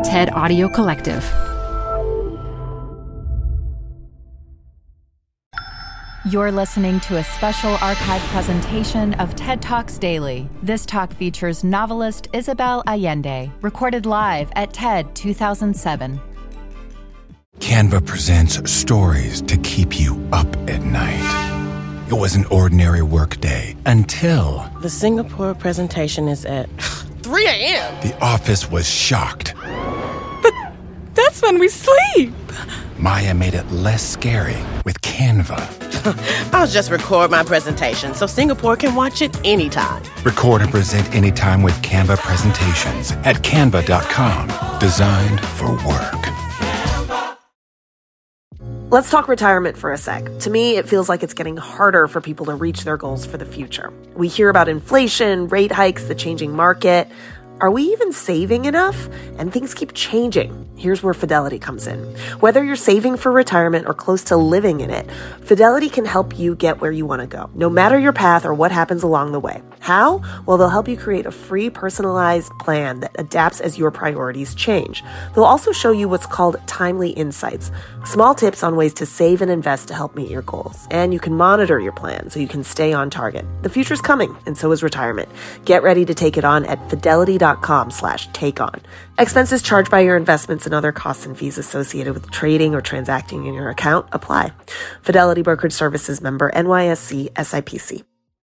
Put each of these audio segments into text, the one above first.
TED Audio Collective. You're listening to a special archive presentation of TED Talks Daily. This talk features novelist Isabel Allende, recorded live at TED 2007. Canva presents stories to keep you up at night. It was an ordinary workday until... The Singapore presentation is at 3 a.m. The office was shocked. But that's when we sleep. Maya made it less scary with Canva. I'll just record my presentation so Singapore can watch it anytime. Record and present anytime with Canva presentations at canva.com. Designed for work. Let's talk retirement for a sec. To me, it feels like it's getting harder for people to reach their goals for the future. We hear about inflation, rate hikes, the changing market. Are we even saving enough? And things keep changing. Here's where Fidelity comes in. Whether you're saving for retirement or close to living in it, Fidelity can help you get where you want to go, no matter your path or what happens along the way. How? Well, they'll help you create a free, personalized plan that adapts as your priorities change. They'll also show you what's called timely insights, small tips on ways to save and invest to help meet your goals. And you can monitor your plan so you can stay on target. The future's coming, and so is retirement. Get ready to take it on at fidelity.com/takeon. Expenses charged by your investments and other costs and fees associated with trading or transacting in your account apply. Fidelity Brokerage Services member NYSE SIPC.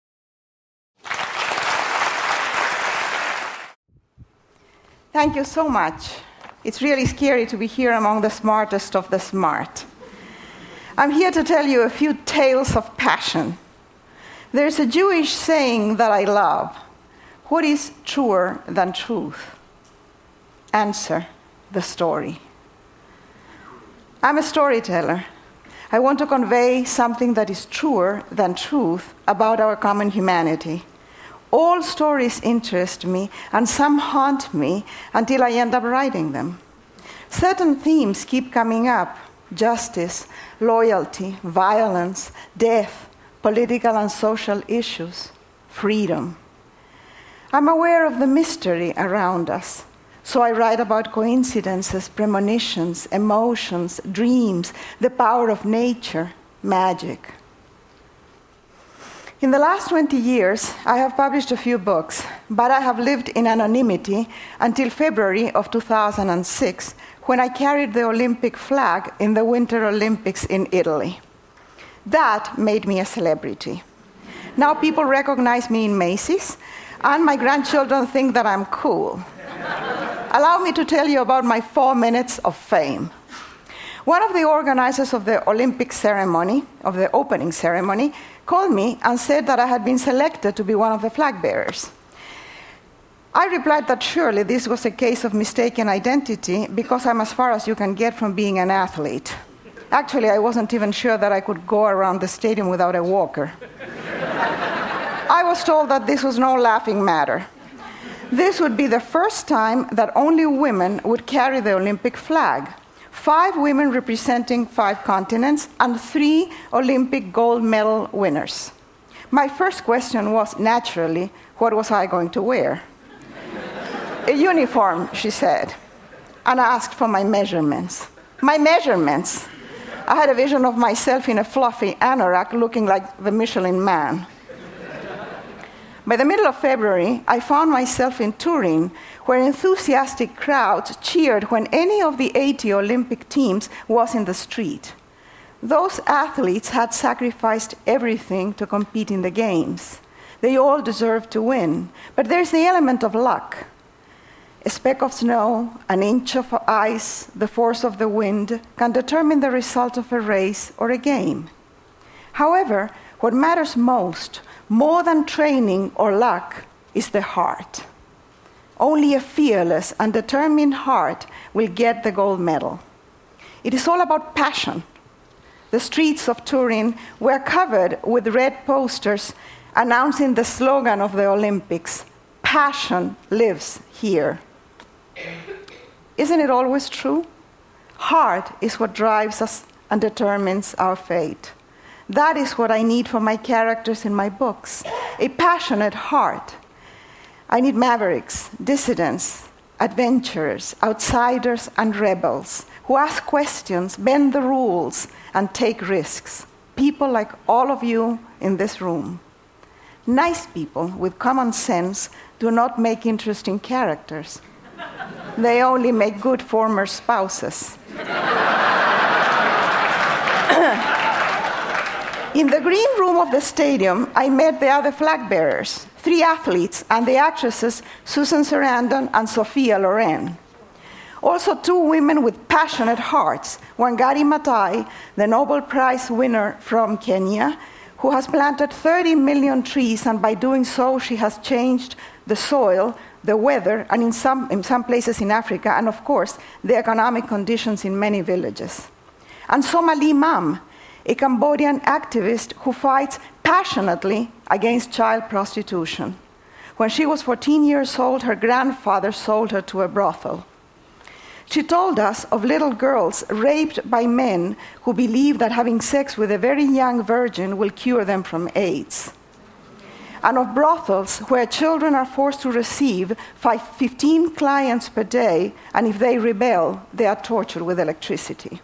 Thank you so much. It's really scary to be here among the smartest of the smart. I'm here to tell you a few tales of passion. There's a Jewish saying that I love. What is truer than truth? Answer: the story. I'm a storyteller. I want to convey something that is truer than truth about our common humanity. All stories interest me, and some haunt me until I end up writing them. Certain themes keep coming up: justice, loyalty, violence, death, political and social issues, freedom. I'm aware of the mystery around us, so I write about coincidences, premonitions, emotions, dreams, the power of nature, magic. In the last 20 years, I have published a few books, but I have lived in anonymity until February of 2006, when I carried the Olympic flag in the Winter Olympics in Italy. That made me a celebrity. Now people recognize me in Macy's, and my grandchildren think that I'm cool. Allow me to tell you about my 4 minutes of fame. One of the organizers of the Olympic ceremony, of the opening ceremony, called me and said that I had been selected to be one of the flag bearers. I replied that surely this was a case of mistaken identity because I'm as far as you can get from being an athlete. Actually, I wasn't even sure that I could go around the stadium without a walker. I was told that this was no laughing matter. This would be the first time that only women would carry the Olympic flag. 5 women representing 5 continents and 3 Olympic gold medal winners. My first question was, naturally, what was I going to wear? A uniform, she said, and asked for my measurements. My measurements! I had a vision of myself in a fluffy anorak looking like the Michelin Man. By the middle of February, I found myself in Turin, where enthusiastic crowds cheered when any of the 80 Olympic teams was in the street. Those athletes had sacrificed everything to compete in the games. They all deserved to win, but there's the element of luck. A speck of snow, an inch of ice, the force of the wind can determine the result of a race or a game. However, what matters most, more than training or luck, is the heart. Only a fearless and determined heart will get the gold medal. It is all about passion. The streets of Turin were covered with red posters announcing the slogan of the Olympics: "Passion lives here." Isn't it always true? Heart is what drives us and determines our fate. That is what I need for my characters in my books, a passionate heart. I need mavericks, dissidents, adventurers, outsiders, and rebels who ask questions, bend the rules, and take risks. People like all of you in this room. Nice people with common sense do not make interesting characters. They only make good former spouses. In the green room of the stadium, I met the other flag bearers, 3 athletes, and the actresses Susan Sarandon and Sophia Loren. Also 2 women with passionate hearts, Wangari Maathai, the Nobel Prize winner from Kenya, who has planted 30 million trees, and by doing so, she has changed the soil, the weather, and in some places in Africa, and of course, the economic conditions in many villages. And Somalie Mam, a Cambodian activist who fights passionately against child prostitution. When she was 14 years old, her grandfather sold her to a brothel. She told us of little girls raped by men who believe that having sex with a very young virgin will cure them from AIDS. And of brothels where children are forced to receive 15 clients per day, and if they rebel, they are tortured with electricity.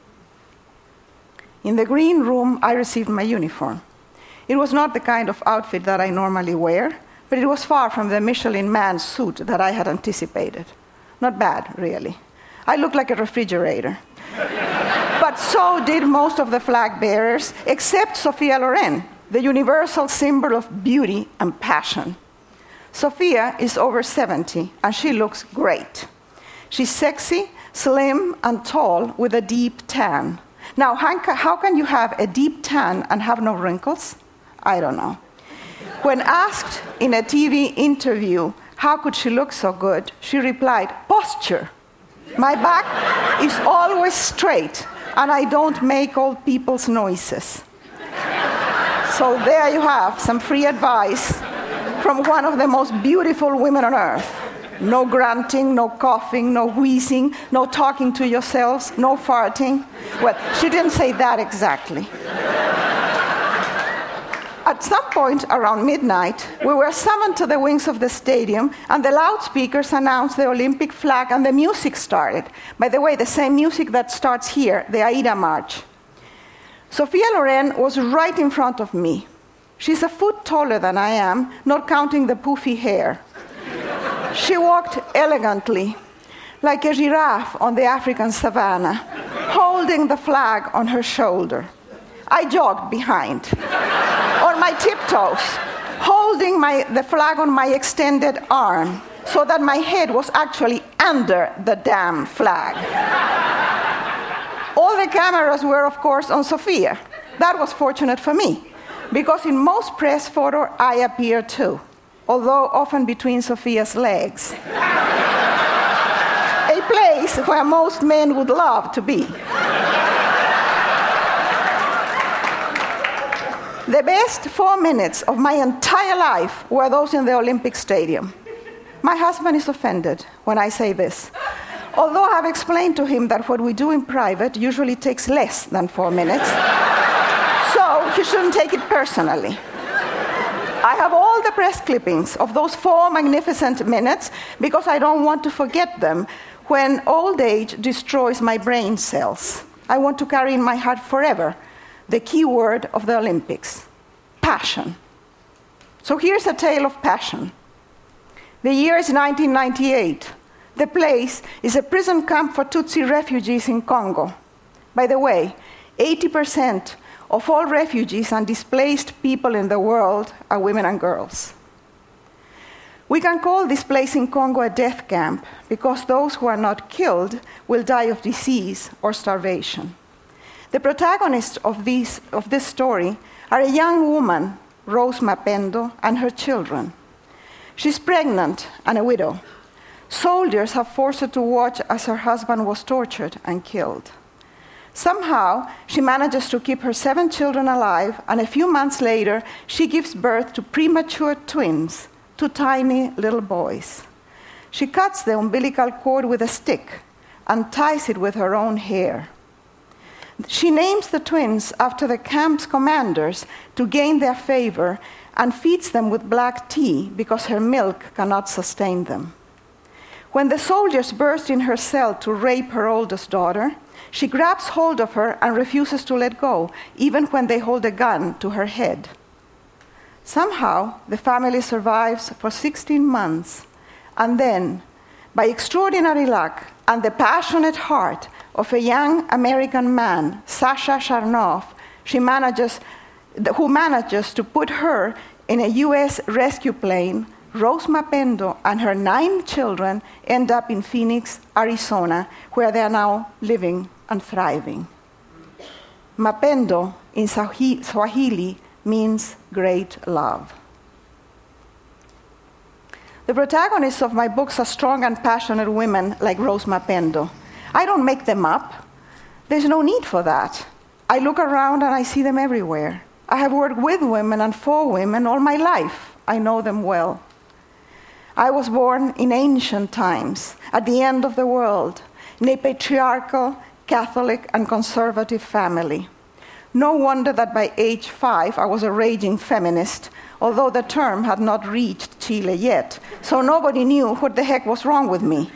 In the green room, I received my uniform. It was not the kind of outfit that I normally wear, but it was far from the Michelin Man suit that I had anticipated. Not bad, really. I looked like a refrigerator. But so did most of the flag bearers, except Sophia Loren, the universal symbol of beauty and passion. Sophia is over 70, and she looks great. She's sexy, slim, and tall with a deep tan. Now, how can you have a deep tan and have no wrinkles? I don't know. When asked in a TV interview how could she look so good, she replied, posture. My back is always straight, and I don't make old people's noises. So there you have some free advice from one of the most beautiful women on earth. No grunting, no coughing, no wheezing, no talking to yourselves, no farting. Well, she didn't say that exactly. At some point around midnight, we were summoned to the wings of the stadium, and the loudspeakers announced the Olympic flag, and the music started. By the way, the same music that starts here, the Aida March. Sophia Loren was right in front of me. She's a foot taller than I am, not counting the poofy hair. She walked elegantly, like a giraffe on the African savannah, holding the flag on her shoulder. I jogged behind, on my tiptoes, holding the flag on my extended arm, so that my head was actually under the damn flag. All the cameras were, of course, on Sophia. That was fortunate for me, because in most press photos, I appear too, although often between Sophia's legs. A place where most men would love to be. The best 4 minutes of my entire life were those in the Olympic Stadium. My husband is offended when I say this, although I have explained to him that what we do in private usually takes less than 4 minutes, so he shouldn't take it personally. I have all the press clippings of those 4 magnificent minutes because I don't want to forget them when old age destroys my brain cells. I want to carry in my heart forever the key word of the Olympics, passion. So here's a tale of passion. The year is 1998. The place is a prison camp for Tutsi refugees in Congo. By the way, 80% of all refugees and displaced people in the world are women and girls. We can call this place in Congo a death camp because those who are not killed will die of disease or starvation. The protagonists of this story are a young woman, Rose Mapendo, and her children. She's pregnant and a widow. Soldiers have forced her to watch as her husband was tortured and killed. Somehow, she manages to keep her 7 children alive, and a few months later, she gives birth to premature twins, 2 tiny little boys. She cuts the umbilical cord with a stick and ties it with her own hair. She names the twins after the camp's commanders to gain their favor and feeds them with black tea because her milk cannot sustain them. When the soldiers burst in her cell to rape her oldest daughter, she grabs hold of her and refuses to let go, even when they hold a gun to her head. Somehow, the family survives for 16 months, and then, by extraordinary luck and the passionate heart of a young American man, Sasha Sharnoff, who manages to put her in a U.S. rescue plane, Rose Mapendo and her 9 children end up in Phoenix, Arizona, where they are now living and thriving. Mapendo in Swahili means great love. The protagonists of my books are strong and passionate women like Rose Mapendo. I don't make them up. There's no need for that. I look around and I see them everywhere. I have worked with women and for women all my life. I know them well. I was born in ancient times, at the end of the world, in a patriarchal, Catholic, and conservative family. No wonder that by age 5 I was a raging feminist, although the term had not reached Chile yet, so nobody knew what the heck was wrong with me.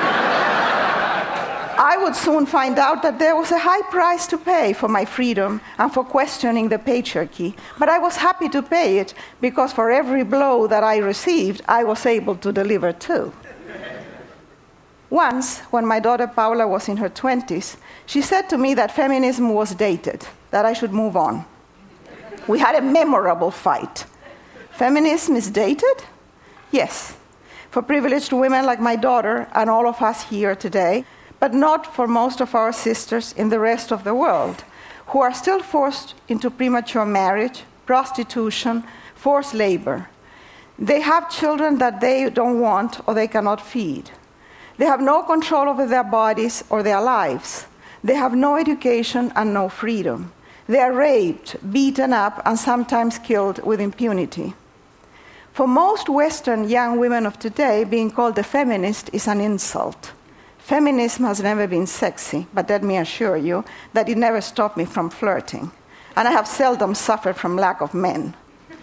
I would soon find out that there was a high price to pay for my freedom and for questioning the patriarchy, but I was happy to pay it because for every blow that I received, I was able to deliver too. Once, when my daughter Paula was in her 20s, she said to me that feminism was dated, that I should move on. We had a memorable fight. Feminism is dated? Yes, for privileged women like my daughter and all of us here today, but not for most of our sisters in the rest of the world, who are still forced into premature marriage, prostitution, forced labor. They have children that they don't want or they cannot feed. They have no control over their bodies or their lives. They have no education and no freedom. They are raped, beaten up, and sometimes killed with impunity. For most Western young women of today, being called a feminist is an insult. Feminism has never been sexy, but let me assure you that it never stopped me from flirting. And I have seldom suffered from lack of men.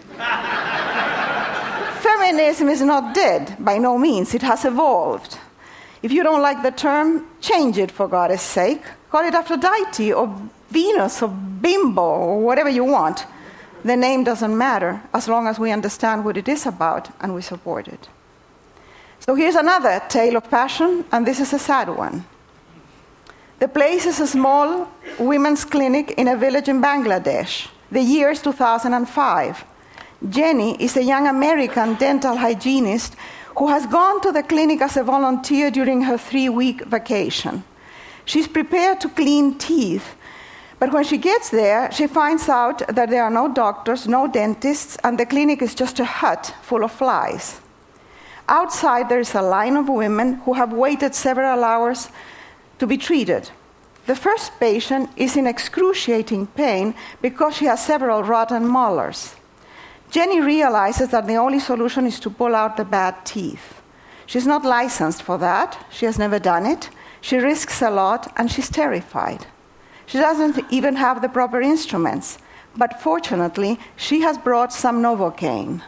Feminism is not dead, by no means. It has evolved. If you don't like the term, change it for God's sake. Call it Aphrodite or Venus or Bimbo or whatever you want. The name doesn't matter as long as we understand what it is about and we support it. So here's another tale of passion, and this is a sad one. The place is a small women's clinic in a village in Bangladesh. The year is 2005. Jenny is a young American dental hygienist who has gone to the clinic as a volunteer during her 3-week vacation. She's prepared to clean teeth, but when she gets there, she finds out that there are no doctors, no dentists, and the clinic is just a hut full of flies. Outside, there is a line of women who have waited several hours to be treated. The first patient is in excruciating pain because she has several rotten molars. Jenny realizes that the only solution is to pull out the bad teeth. She's not licensed for that. She has never done it. She risks a lot, and she's terrified. She doesn't even have the proper instruments, but fortunately, she has brought some Novocaine.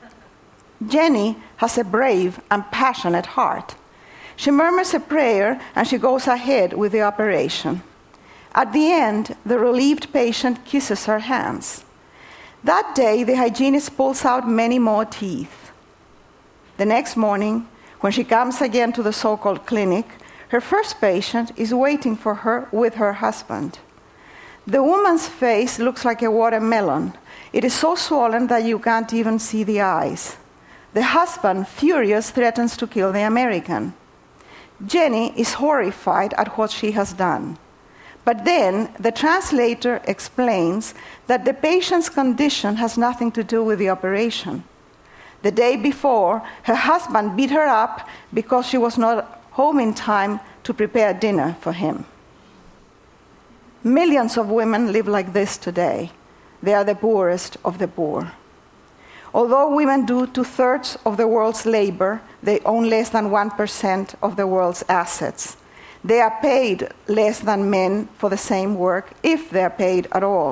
Jenny has a brave and passionate heart. She murmurs a prayer and she goes ahead with the operation. At the end, the relieved patient kisses her hands. That day, the hygienist pulls out many more teeth. The next morning, when she comes again to the so-called clinic, her first patient is waiting for her with her husband. The woman's face looks like a watermelon. It is so swollen that you can't even see the eyes. The husband, furious, threatens to kill the American. Jenny is horrified at what she has done. But then the translator explains that the patient's condition has nothing to do with the operation. The day before, her husband beat her up because she was not home in time to prepare dinner for him. Millions of women live like this today. They are the poorest of the poor. Although women do 2/3 of the world's labor, they own less than 1% of the world's assets. They are paid less than men for the same work, if they are paid at all.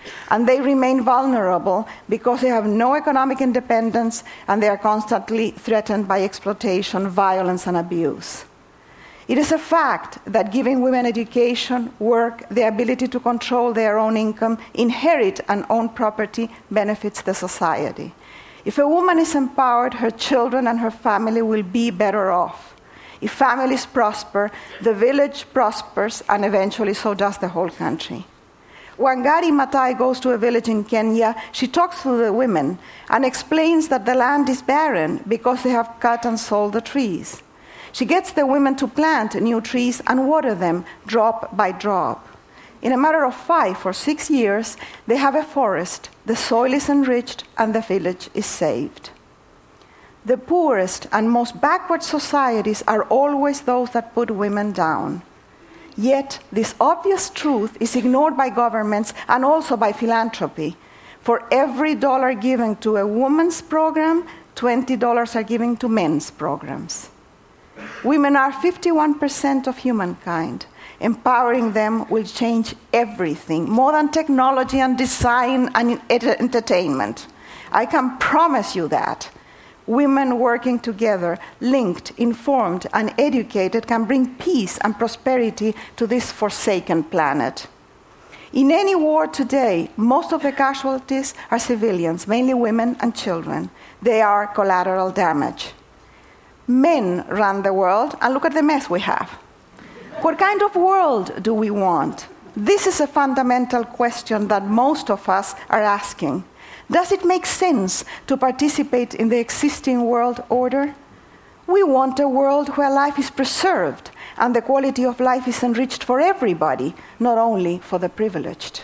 And they remain vulnerable because they have no economic independence and they are constantly threatened by exploitation, violence, and abuse. It is a fact that giving women education, work, the ability to control their own income, inherit and own property benefits the society. If a woman is empowered, her children and her family will be better off. If families prosper, the village prospers, and eventually so does the whole country. Wangari Maathai goes to a village in Kenya. She talks to the women and explains that the land is barren because they have cut and sold the trees. She gets the women to plant new trees and water them drop by drop. In a matter of 5 or 6 years, they have a forest, the soil is enriched, and the village is saved. The poorest and most backward societies are always those that put women down. Yet, this obvious truth is ignored by governments and also by philanthropy. For every dollar given to a woman's program, $20 are given to men's programs. Women are 51% of humankind. Empowering them will change everything, more than technology and design and entertainment. I can promise you that. Women working together, linked, informed, and educated can bring peace and prosperity to this forsaken planet. In any war today, most of the casualties are civilians, mainly women and children. They are collateral damage. Men run the world, and look at the mess we have. What kind of world do we want? This is a fundamental question that most of us are asking. Does it make sense to participate in the existing world order? We want a world where life is preserved and the quality of life is enriched for everybody, not only for the privileged.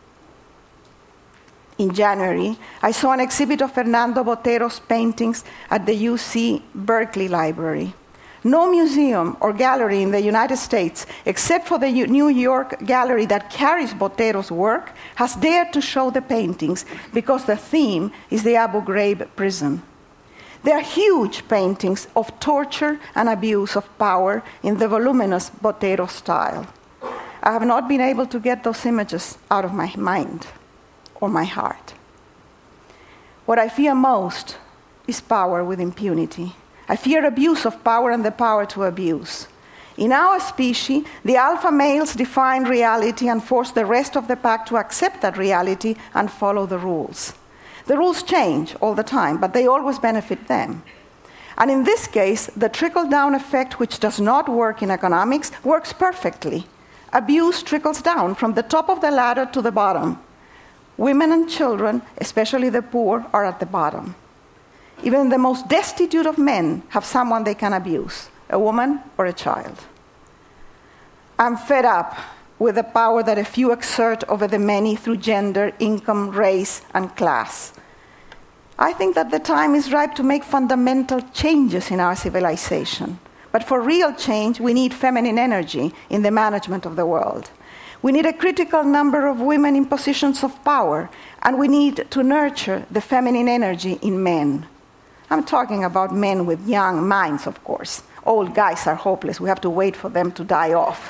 In January, I saw an exhibit of Fernando Botero's paintings at the UC Berkeley Library. No museum or gallery in the United States, except for the New York gallery that carries Botero's work, has dared to show the paintings because the theme is the Abu Ghraib prison. They are huge paintings of torture and abuse of power in the voluminous Botero style. I have not been able to get those images out of my mind or my heart. What I fear most is power with impunity. I fear abuse of power and the power to abuse. In our species, the alpha males define reality and force the rest of the pack to accept that reality and follow the rules. The rules change all the time, but they always benefit them. And in this case, the trickle-down effect, which does not work in economics, works perfectly. Abuse trickles down from the top of the ladder to the bottom. Women and children, especially the poor, are at the bottom. Even the most destitute of men have someone they can abuse, a woman or a child. I'm fed up with the power that a few exert over the many through gender, income, race, and class. I think that the time is ripe to make fundamental changes in our civilization. But for real change, we need feminine energy in the management of the world. We need a critical number of women in positions of power, and we need to nurture the feminine energy in men. I'm talking about men with young minds, of course. Old guys are hopeless. We have to wait for them to die off.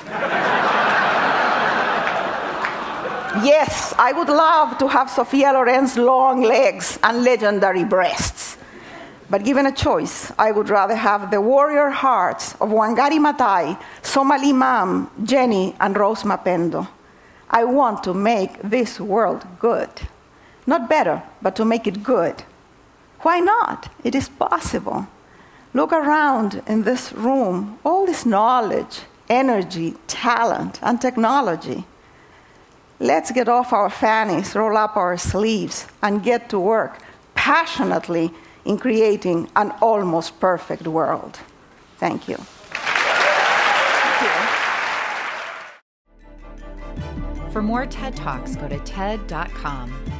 Yes, I would love to have Sophia Loren's long legs and legendary breasts. But given a choice, I would rather have the warrior hearts of Wangari Maathai, Somali Mam, Jenny, and Rose Mapendo. I want to make this world good. Not better, but to make it good. Why not? It is possible. Look around in this room, all this knowledge, energy, talent, and technology. Let's get off our fannies, roll up our sleeves, and get to work passionately in creating an almost perfect world. Thank you. For more TED Talks, go to TED.com.